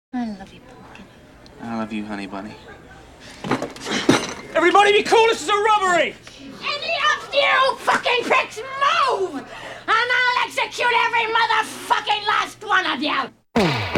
I love you, Pumpkin. I love you, honey bunny. Everybody be cool, this is a robbery! Any of you fucking pricks move! And I'll execute every motherfucking last one of you!